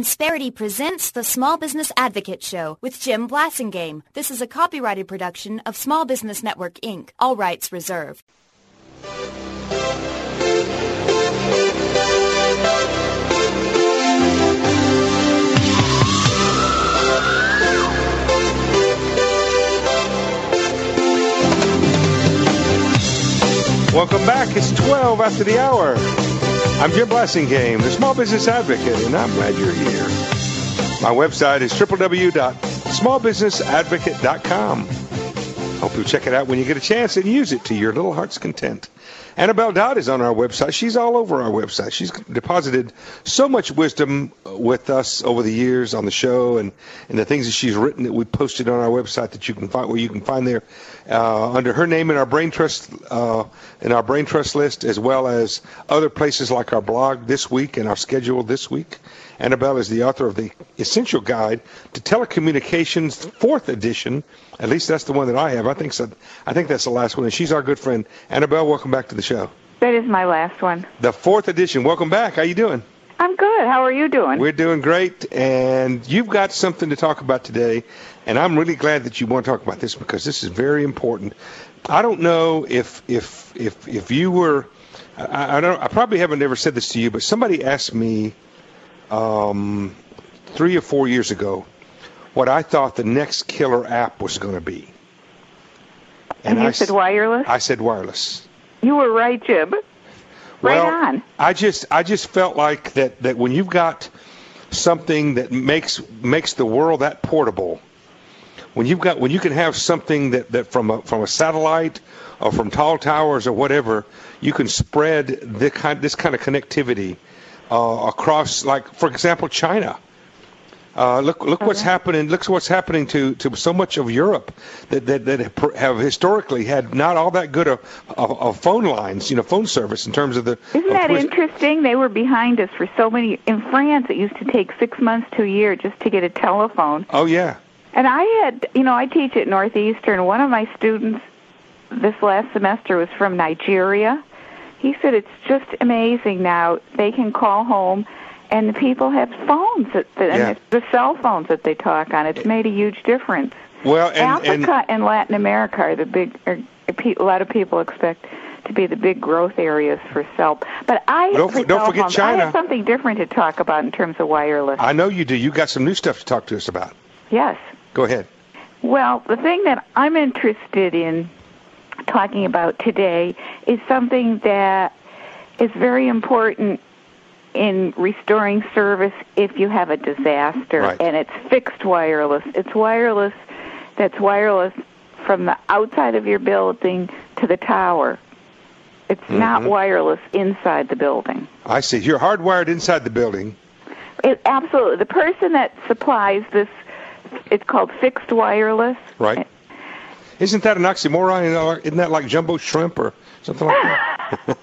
Insperity presents the Small Business Advocate Show with Jim Blasingame. This is a copyrighted production of Small Business Network, Inc. All rights reserved. Welcome back. It's 12 after the hour. I'm Jim Blasingame, the Small Business Advocate, and I'm glad you're here. My website is www.smallbusinessadvocate.com. Hope you'll check it out when you get a chance and use it to your little heart's content. Annabelle Dodd is on our website. She's all over our website. She's deposited so much wisdom with us over the years on the show, and the things that she's written that we posted on our website that you can find, where you can find there under her name in our Brain Trust list, as well as other places like our blog this week and our schedule this week. Annabelle is the author of the Essential Guide to Telecommunications, 4th edition. At least that's the one that I have. I think so. I think that's the last one. And she's our good friend. Annabelle, welcome back to the show. That is my last one. The 4th edition. Welcome back. How you doing? I'm good. How are you doing? We're doing great. And you've got something to talk about today. And I'm really glad that you want to talk about this because this is very important. I don't know if you were, I probably haven't ever said this to you, but somebody asked me 3 or 4 years ago what I thought the next killer app was going to be. And you said wireless? I said wireless. You were right, Jim. Well, right on. I just felt like that when you've got something that makes the world that portable, when you can have something that from a satellite or from tall towers or whatever, you can spread this kind of connectivity across, like, for example, China. Look what's happening. Look what's happening to so much of Europe that have historically had not all that good of phone lines, phone service in terms of the. Isn't that interesting? They were behind us for so many. In France, it used to take 6 months to a year just to get a telephone. Oh yeah. And I had, I teach at Northeastern. One of my students this last semester was from Nigeria. He said it's just amazing now. They can call home. And the people have phones, and it's the cell phones that they talk on. It's made a huge difference. Well, Africa and Latin America are the big. A lot of people expect to be the big growth areas for cell. But don't forget China. I have something different to talk about in terms of wireless. I know you do. You got some new stuff to talk to us about. Yes. Go ahead. Well, the thing that I'm interested in talking about today is something that is very important in restoring service if you have a disaster, right. And it's fixed wireless. It's wireless that's wireless from the outside of your building to the tower. It's not wireless inside the building. I see. You're hardwired inside the building. Absolutely. The person that supplies this, it's called fixed wireless. Right. Isn't that an oxymoron? Isn't that like jumbo shrimp or something like that?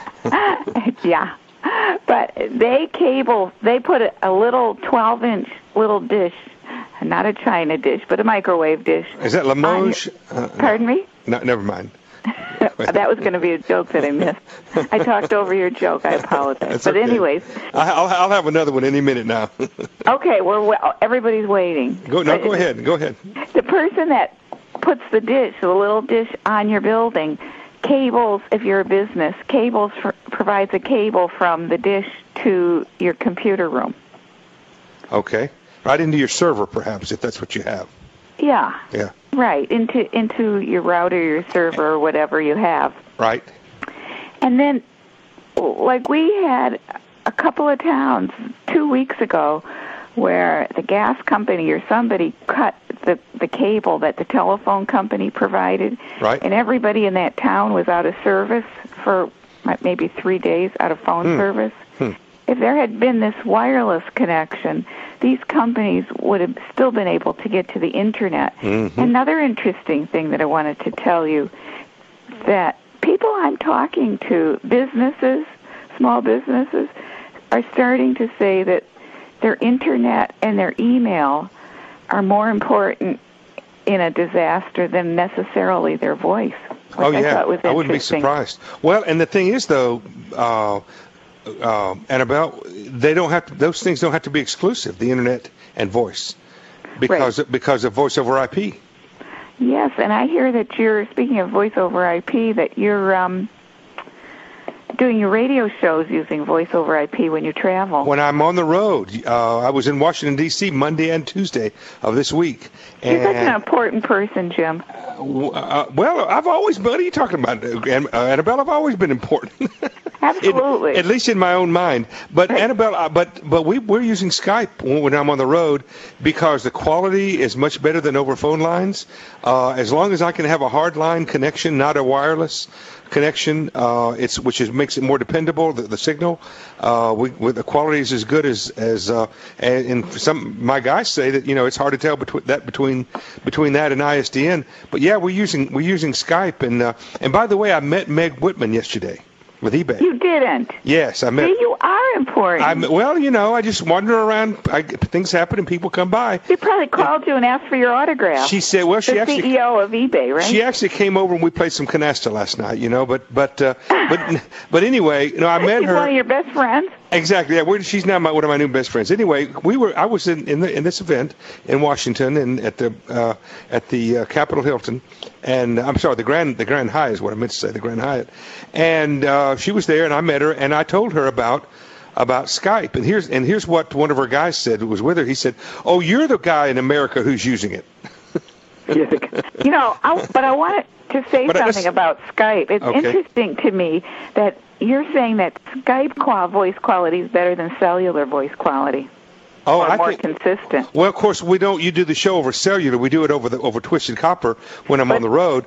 Yeah. But they put a little 12-inch little dish, not a China dish, but a microwave dish. Is that Limoges? Pardon me? No, never mind. That was going to be a joke that I missed. I talked over your joke. I apologize. But okay. Anyways. I'll have another one any minute now. Okay, well, everybody's waiting. Go ahead. Go ahead. The person that puts the little dish on your building, cables, if you're a business, provides a cable from the dish to your computer room. Okay. Right into your server, perhaps, if that's what you have. Yeah. Yeah. Right, into your router, your server, or whatever you have. Right. And then, like we had a couple of towns 2 weeks ago where the gas company or somebody cut the cable that the telephone company provided. Right. And everybody in that town was out of service for maybe 3 days, out of phone service. If there had been this wireless connection, these companies would have still been able to get to the Internet. Another interesting thing that I wanted to tell you, that people I'm talking to, businesses, small businesses, are starting to say that their Internet and their email are more important in a disaster than necessarily their voice. I wouldn't be surprised. Well, and the thing is, though, Annabelle, they don't have to, those things don't have to be exclusive. The internet and voice, because of voice over IP. Yes, and I hear that you're, speaking of voice over IP, that you're doing your radio shows using voice over IP when you travel. When I'm on the road, I was in Washington, D.C. Monday and Tuesday of this week. You're such an important person, Jim. Well, I've always been, what are you talking about, Annabelle? I've always been important. Absolutely. At least in my own mind. But right. Annabelle, we're using Skype when I'm on the road because the quality is much better than over phone lines. As long as I can have a hard line connection, not a wireless connection, which makes it more dependable. The signal, the quality is as good as and some my guys say that it's hard to tell between that and ISDN. But yeah, we're using Skype and by the way, I met Meg Whitman yesterday with eBay. You didn't? Yes, I met. See, you are important. I just wander around. Things happen and people come by. She probably called you and asked for your autograph. She said, "Well, the CEO of eBay, right?" She actually came over and we played some canasta last night. But anyway, I met her. She's one of your best friends. Exactly. Yeah, she's now one of my new best friends. Anyway, I was in this event in Washington and at the Capitol Hilton, and I'm sorry, the Grand Hyatt is what I meant to say, the Grand Hyatt, and she was there, and I met her, and I told her about Skype, and here's what one of her guys said who was with her. He said, "Oh, you're the guy in America who's using it." But I wanted to say something about Skype. It's interesting to me that you're saying that Skype voice quality is better than cellular voice quality. Oh, or more consistent. Well, of course, we don't. You do the show over cellular. We do it over Twisted Copper when I'm on the road.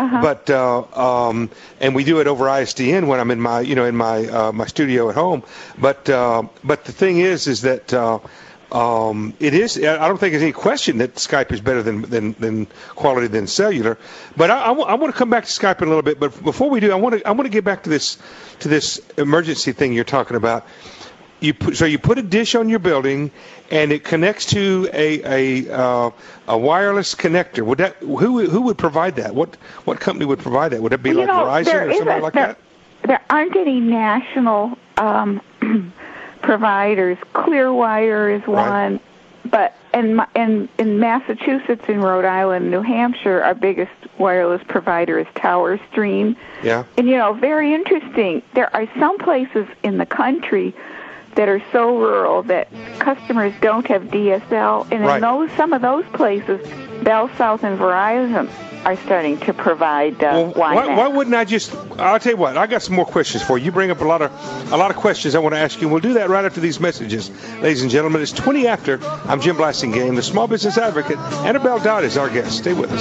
And we do it over ISDN when I'm in my my studio at home. But the thing is that it is. I don't think there's any question that Skype is better than quality than cellular. But I want to come back to Skype in a little bit. But before we do, I want to get back to this emergency thing you're talking about. You put a dish on your building, and it connects to a wireless connector. Would that who would provide that? What company would provide that? Would it be like Verizon or somebody like that? There aren't any national providers. Clearwire is one, but in Massachusetts, in Rhode Island, New Hampshire, our biggest wireless provider is Tower Stream. Yeah. And very interesting. There are some places in the country that are so rural that customers don't have DSL, and in some of those places, Bell South and Verizon are starting to provide WiMAX. Why wouldn't I just? I'll tell you what. I got some more questions for you. You bring up a lot of questions I want to ask you. We'll do that right after these messages, ladies and gentlemen. It's 20 after. I'm Jim Blasingame, the small business advocate. Annabelle Dodd is our guest. Stay with us.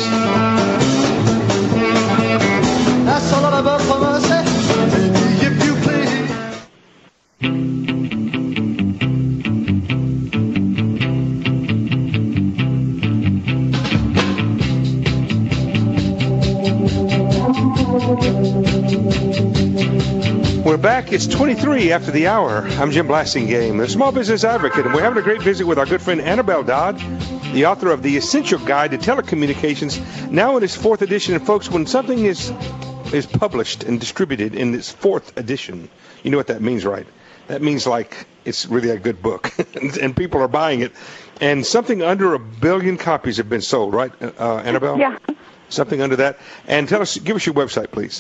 That's all about promises. If you please. We're back. It's 23 after the hour. I'm Jim Blasingame, the small business advocate, and we're having a great visit with our good friend Annabelle Dodd, the author of The Essential Guide to Telecommunications, now in its 4th edition. And folks, when something is published and distributed in its 4th edition, you know what that means, right? That means like it's really a good book, and people are buying it. And something under 1 billion copies have been sold, right, Annabelle? Yeah. Something under that. And give us your website, please.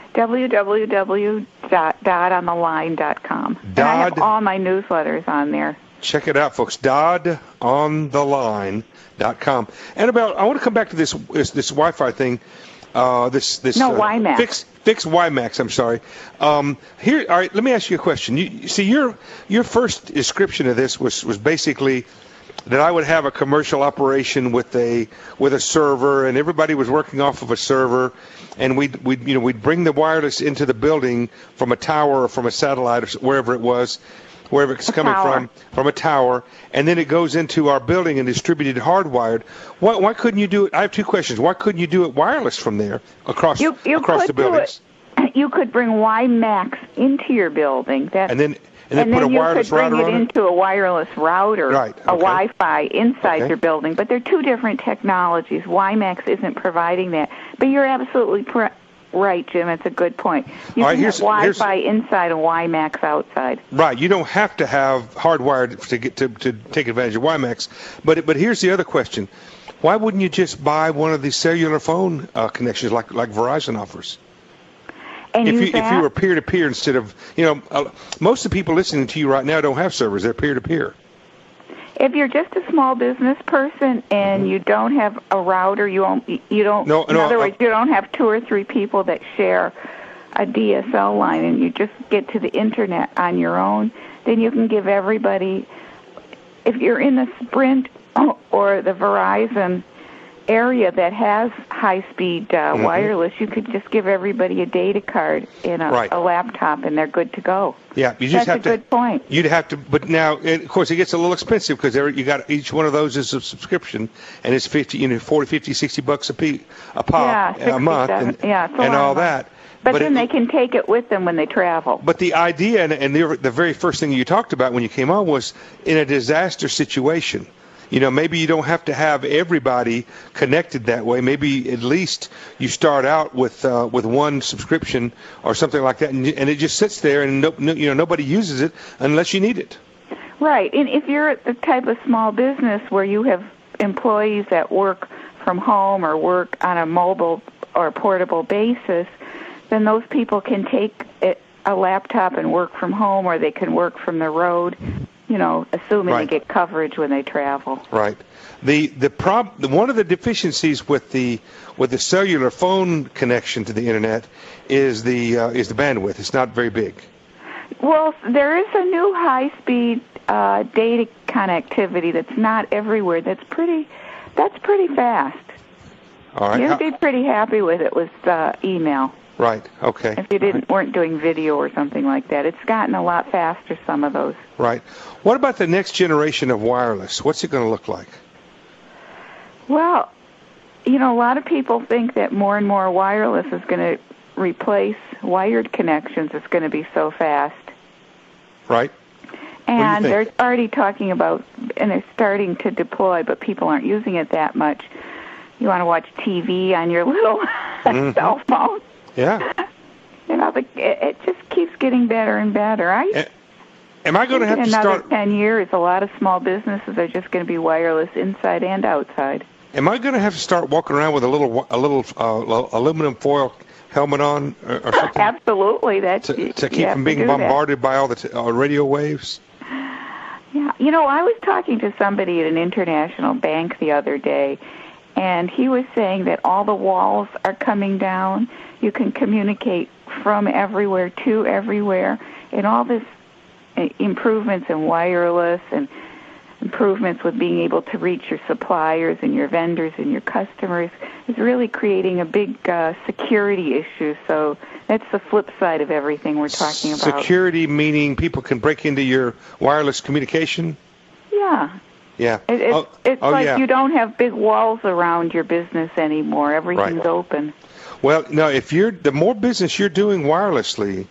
www.doddontheline.com. And I have all my newsletters on there. Check it out, folks. doddontheline.com. Annabelle, I want to come back to this Wi-Fi thing. WiMAX. Fix WiMAX. I'm sorry. Here, all right. Let me ask you a question. You see, your first description of this was basically that I would have a commercial operation with a server, and everybody was working off of a server, and we'd bring the wireless into the building from a tower or from a satellite or wherever it's coming from a tower, and then it goes into our building and distributed hardwired. Why couldn't you do it? I have two questions. Why couldn't you do it wireless from there across the buildings? You could bring WiMAX into your building. And then put a wireless router on it? you could bring it into a wireless router, a Wi-Fi inside your building. But they're two different technologies. WiMAX isn't providing that. But you're absolutely right, Jim. It's a good point. You All right, can have Wi-Fi inside and WiMAX outside. Right. You don't have to have hardwired to get to take advantage of WiMAX. But here's the other question: why wouldn't you just buy one of these cellular phone connections like Verizon offers? And if you were peer-to-peer instead of, most of the people listening to you right now don't have servers; they're peer-to-peer. If you're just a small business person and you don't have a router, you don't. In other words, you don't have 2 or 3 people that share a DSL line, and you just get to the internet on your own, then you can give everybody. If you're in the Sprint or the Verizon area that has high-speed wireless, you could just give everybody a data card in a laptop, and they're good to go. Yeah, you just That's a good point. You'd have to, but now, of course, it gets a little expensive because you got each one of those is a subscription, and it's 40, 50, 60 bucks a pop a month, and all that. But then they can take it with them when they travel. But the idea, and the very first thing you talked about when you came on was in a disaster situation. Maybe you don't have to have everybody connected that way. Maybe at least you start out with one subscription or something like that, and it just sits there, and nobody uses it unless you need it. Right, and if you're the type of small business where you have employees that work from home or work on a mobile or portable basis, then those people can take a laptop and work from home, or they can work from the road. Assuming they get coverage when they travel. Right. One of the deficiencies with the cellular phone connection to the internet is the bandwidth. It's not very big. Well, there is a new high-speed data connectivity that's not everywhere. That's pretty fast. All right. You'd be pretty happy with it with email. Right. Okay. If you weren't doing video or something like that, it's gotten a lot faster. Some of those. Right. What about the next generation of wireless? What's it going to look like? Well, a lot of people think that more and more wireless is going to replace wired connections. It's going to be so fast. Right. And they're already talking about, and they're starting to deploy, but people aren't using it that much. You want to watch TV on your little cell phone. Yeah. It just keeps getting better and better. Am I going to have to start? In another 10 years, a lot of small businesses are just going to be wireless inside and outside. Am I going to have to start walking around with a little aluminum foil helmet on or something? Absolutely. To keep from being bombarded by all the radio waves? Yeah. I was talking to somebody at an international bank the other day, and he was saying that all the walls are coming down. You can communicate from everywhere to everywhere, and all this improvements in wireless and improvements with being able to reach your suppliers and your vendors and your customers is really creating a big security issue. So that's the flip side of everything we're talking about. Security meaning people can break into your wireless communication? Yeah. Yeah. It's like you don't have big walls around your business anymore. Everything's open. Well, no, if the more business you're doing wirelessly,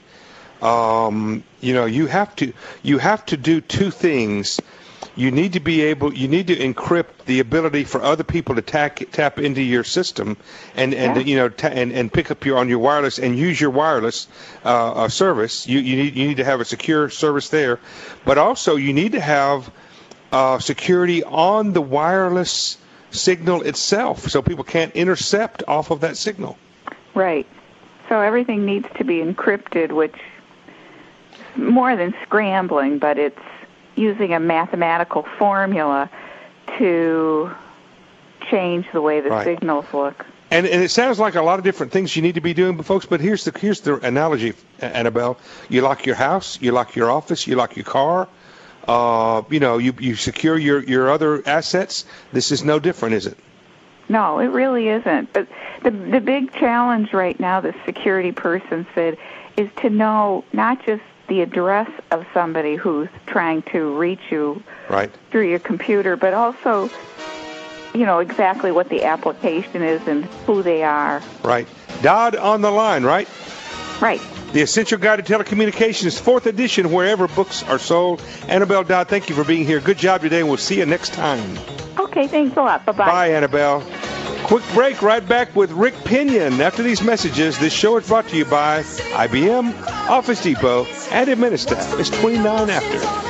you have to do 2 things. You need to encrypt the ability for other people to tap into your system and pick up on your wireless and use your wireless service. You need to have a secure service there, but also you need to have security on the wireless signal itself, so people can't intercept off of that signal. Right. So everything needs to be encrypted, which is more than scrambling, but it's using a mathematical formula to change the way the signals look. And it sounds like a lot of different things you need to be doing, folks. But here's the analogy, Annabelle. You lock your house, you lock your office, you lock your car. You secure your other assets. This is no different, is it? No, it really isn't. But the big challenge right now, the security person said, is to know not just the address of somebody who's trying to reach you through your computer, but also, exactly what the application is and who they are. Right. Dodd on the line, right? Right. The Essential Guide to Telecommunications, 4th edition, wherever books are sold. Annabelle Dodd, thank you for being here. Good job today, and we'll see you next time. Okay, thanks a lot. Bye-bye. Bye, Annabelle. Quick break, right back with Rick Pinion. After these messages, this show is brought to you by IBM, Office Depot, and Administaff. It's 29 after.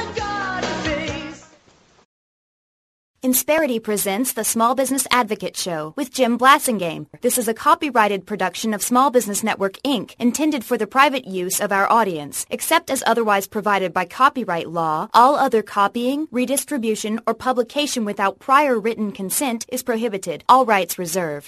Insperity presents the Small Business Advocate Show with Jim Blasingame. This is a copyrighted production of Small Business Network, Inc., intended for the private use of our audience. Except as otherwise provided by copyright law, all other copying, redistribution, or publication without prior written consent is prohibited. All rights reserved.